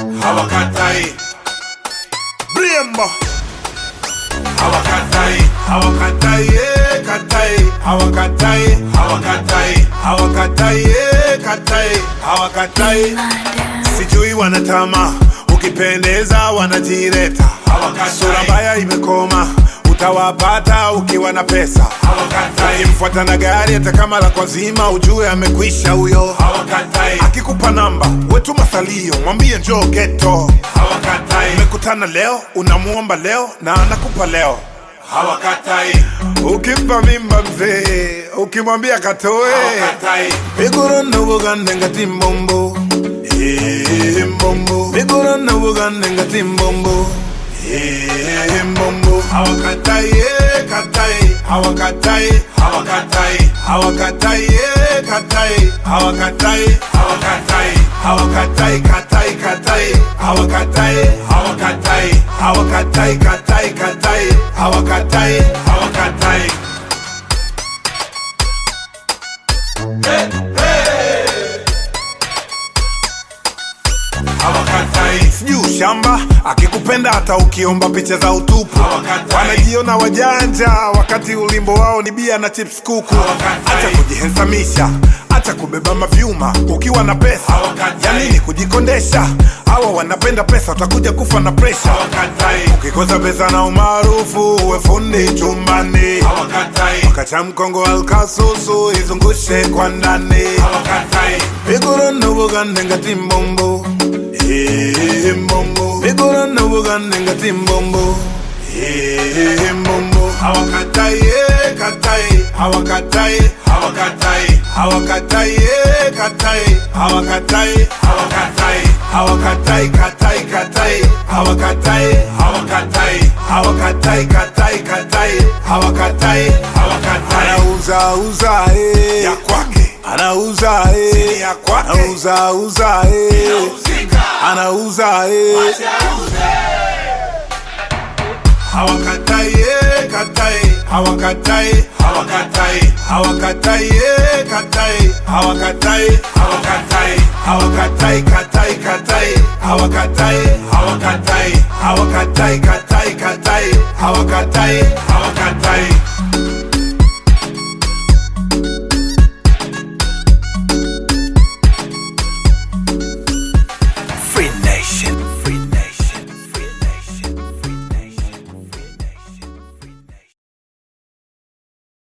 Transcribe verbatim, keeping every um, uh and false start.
hawakatai. Brembo hawakatai, hawakatai, eh, katai, hawakatai, hawakatai, hawakatai, eh, katai, hawakatai. Sijui wanatama, ukipendeza wanajireta. Sura mbaya imekoma, utawapata ukiwa na pesa. Ukimfuata na gari hata kama la kwa zima, ujue amekwisha huyo. Akikupa namba, wetu masalio, mwambie njoo ghetto. Umekutana leo, unamuomba leo, na anakupa leo. Hawakatai. Ukimpa mimba mzee, ukimwambia katoe. Hawakatai. Bigoro na Uganda ngati mbombo, eh mbombo. Bigoro na Uganda ngati mbombo, eh mbombo. Hawakatai, eh katai, hawakatai, hawakatai, hawakatai, eh katai, hawakatai, hawakatai, hawakatai, katai, katai, hawakatai, hawakatai, hawakatai, katai, katai, hawakatai, hawakatai. Hey, hey. Hawakatai. Sijui shamba, akikupenda hata ukiomba picha za utupu. Wanajiona wajanja wakati ulimbo wao ni bia na chips kuku. Acha kujihensamisha, acha kubeba mavyuma ukiwa na pesa. Ya nini kujikondesha? Hawa wanapenda pesa, utakuja kufa na pressure. Ukikosa pesa na umaarufu, uwe fundi chumbani. Wakacha mkongo alkasusu, izungushe kwa ndani. Bigoro na Uganda ngati mbombo, eh mbombo. Bigoro na Uganda ngati mbombo, eh mbombo. Hawakatai, eh katai, hawakatai, hawakatai, hawakatai, eh katai, hawakatai, hawakatai, hawakatai, katai, katai, hawakatai, hawakatai, hawakatai, katai, katai, hawakatai, hawakatai. Anauza uza eh ya kwake, anauza eh ya kwake, anauza uza eh anauza eh. Hawakatai, eh katai, hawakatai, hawakatai, hawakatai, eh katai, hawakatai, hawakatai, hawakatai, katai, katai, hawakatai, hawakatai, hawakatai, katai, katai, hawakatai, hawakatai.